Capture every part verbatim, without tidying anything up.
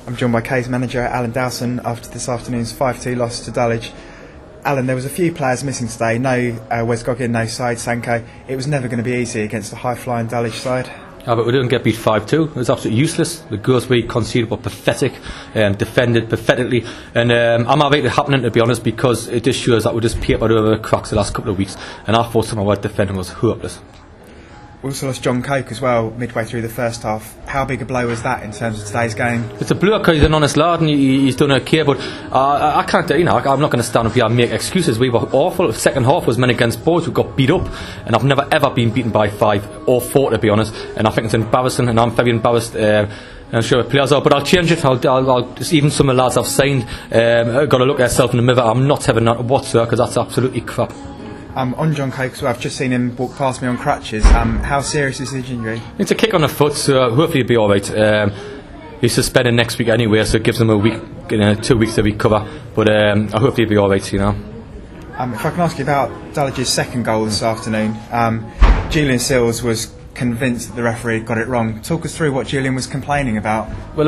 I'm joined by K's manager, Alan Dowson, after this afternoon's five two loss to Dulwich. Alan, there was a few players missing today. No uh, Wes Goggin, no Said Sanko. It was never going to be easy against the high-flying Dulwich side. Yeah, but we didn't get beat five two. It was absolutely useless. The goals we conceded were pathetic, um, defended pathetically, and um, I'm happy it happening, to be honest, because it just shows that we just papered over the cracks the last couple of weeks, and I thought some of our defending was hopeless. We also lost John Coke as well midway through the first half. How big a blow was that in terms of today's game? It's a blow because he's an honest lad and he, he's done okay, but uh, I can't, you know, I'm not going to stand up here and make excuses. We were awful. The second half was men against boys. We got beat up, and I've never ever been beaten by five or four, to be honest. And I think it's embarrassing, and I'm very embarrassed. Uh, I'm sure the players are, but I'll change it. I'll, I'll, I'll just, even some of the lads I've signed, um, I've got to look at themselves in the mirror. I'm not having that whatsoever because that's absolutely crap. Um, on John Coke as well, I've just seen him walk past me on crutches. Um, how serious is his injury? It's a kick on the foot, so hopefully he'll be alright. Um, he's suspended next week anyway, so it gives him a week, you know, two weeks to recover. But um, I hope he'll be alright, you know. Um, if I can ask you about Dulwich's second goal this afternoon, um, Julian Sills was convinced that the referee got it wrong. Talk us through what Julian was complaining about. Well,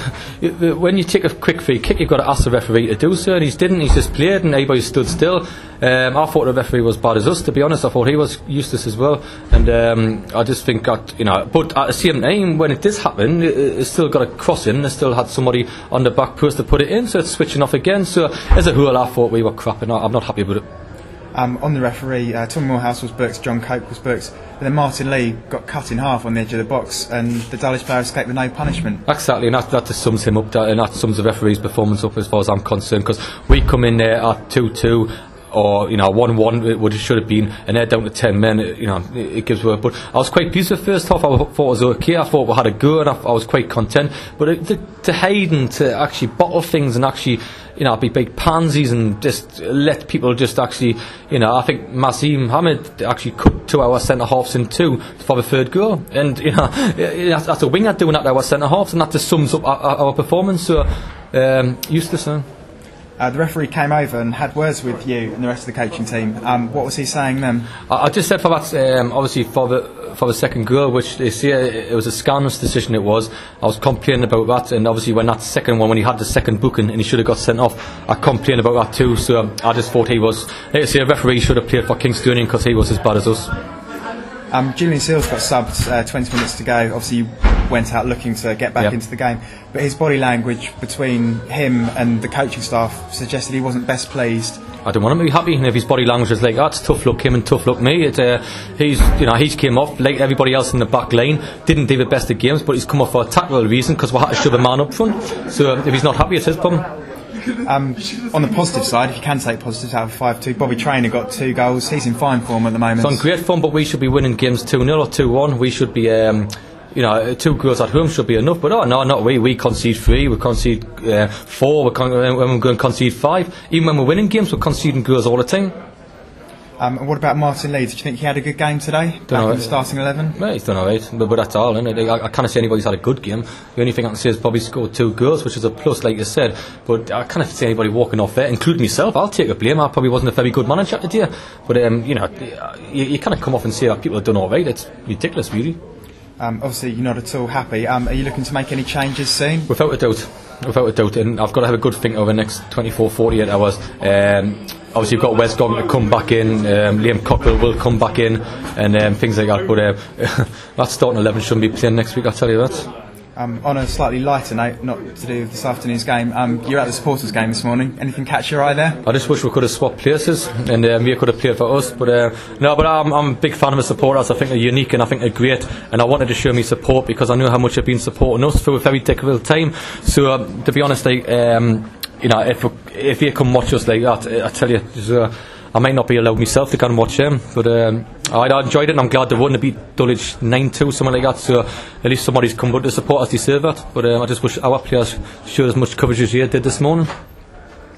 when you take a quick free kick, you've got to ask the referee to do so, and he didn't. He's just played, and everybody stood still. Um, I thought the referee was bad as us, to be honest. I thought he was useless as well, and um, I just think that, you know. But at the same time, when it did happen, it, it still got a cross in. It still had somebody on the back post to put it in, so it's switching off again. So as a whole, I thought we were crap, and I'm not happy with it. Um, on the referee, uh, Tom Morehouse was booked, John Coke was booked, but then Martin Lee got cut in half on the edge of the box, and the Dulwich player escaped with no punishment. Exactly, and that, that just sums him up, that, and that sums the referee's performance up as far as I'm concerned, because we come in there at two two, or, you know, one one, it would should have been, and they're down to ten men, you know, it, it gives work. But I was quite pleased with the first half. I thought it was okay. I thought we had a go, and I, I was quite content. But it, to, to Hayden to actually bottle things and actually, you know, be big pansies and just let people just actually, you know, I think Mazim Hamid actually cut two our centre halves in two for the third goal, and you know, that's a winger doing that to our centre halves, and that just sums up our, our performance. So um, useless. Huh? Uh, the referee came over and had words with you and the rest of the coaching team. Um, what was he saying then? I, I just said for that, um, obviously for the for the second goal, which they say it was a scandalous decision. It was. I was complaining about that, and obviously when that second one, when he had the second booking and he should have got sent off, I complained about that too. So um, I just thought he was. Like I say, a referee should have played for Kingstonian because he was as bad as us. Um, Julian Sills got subbed uh, twenty minutes to go. Obviously, you went out looking to get back yep. into the game, but his body language between him and the coaching staff suggested he wasn't best pleased. I don't want him to be happy, and if his body language is like that, it's tough luck him and tough luck me. It, uh, he's, you know, he's came off like everybody else in the back line. Didn't do the best of games, but he's come off for a tactical reason because we had to shove a man up front. So if he's not happy, it's his problem. Um, on the positive side, if you can take positives out of five two, Bobby Traynor got two goals. He's in fine form at the moment. It's on great form, but we should be winning games two nil or two one. We should be, um, you know, two goals at home should be enough. But oh no, not we. We concede three, we concede uh, four, we con- when we're going to concede five. Even when we're winning games, we're conceding goals all the time. Um, and what about Martin Lee? Did you think he had a good game today? Don't back know, in the starting eleven? Yeah, he's done alright, but, but that's all, isn't it? I, I can't say anybody's had a good game. The only thing I can say is probably scored two goals, which is a plus, like you said. But I can't see anybody walking off there, including myself. I'll take a blame. I probably wasn't a very good manager today. But um, you know, you, you kind of come off and say that people have done alright. It's ridiculous, really. Um, obviously, you're not at all happy. Um, are you looking to make any changes soon? Without a doubt. Without a doubt, and I've got to have a good think over the next twenty-four, forty-eight hours. Um, obviously, you've got Wes Goggin to come back in, um, Liam Cockrell will come back in, and um, things like that. But uh, that starting eleven shouldn't be playing next week, I'll tell you that. Um, on a slightly lighter note, not to do with this afternoon's game, um, you're at the supporters' game this morning. Anything catch your eye there? I just wish we could have swapped places and um, you could have played for us. But uh, no, but I'm, I'm a big fan of the supporters. I think they're unique and I think they're great. And I wanted to show me support because I know how much they've been supporting us through a very difficult time. So uh, to be honest, like, um, you know, if if you come watch us like that, I tell you, uh, I might not be allowed myself to go and watch them, but um, I, I enjoyed it and I'm glad they won. They beat Dulwich nine two, something like that, so at least somebody's come, but the supporters deserve that. But um, I just wish our players showed as much coverage as you did this morning.